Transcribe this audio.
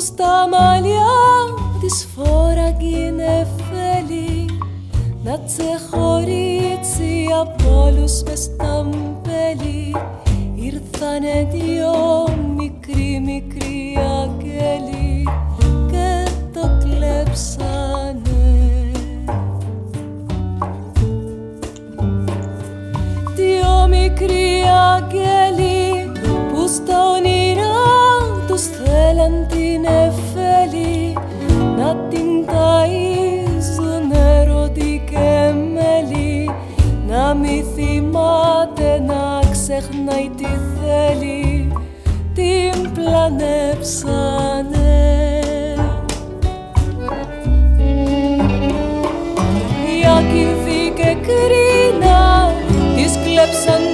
στα μαλλιά της φόραγγι νεφέλη να ξεχωρίσει από όλους μες στα μπέλη. Ήρθανε δυο μικροί μικροί αγγέλοι και το κλέψανε. Δυο μικροί αγγέλοι που στα όνειρά τους θέλαν την Εφέλη να την ταΐζουν ερωτή και μέλι, να μη θυμάται, να ξεχνάει τι θέλει, την πλανέψανε. Η Ακινθή και Κρίνα της κλέψαν